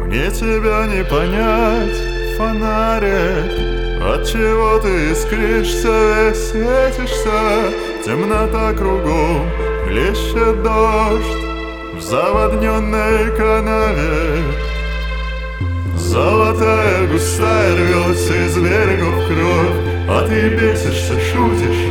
Мне тебя не понять, фонарик, отчего ты искришься, весь светишься, темнота кругом, хлещет дождь в заводненной канаве. Золотая густая рвется из берегов кровь, а ты бесишься, шутишь,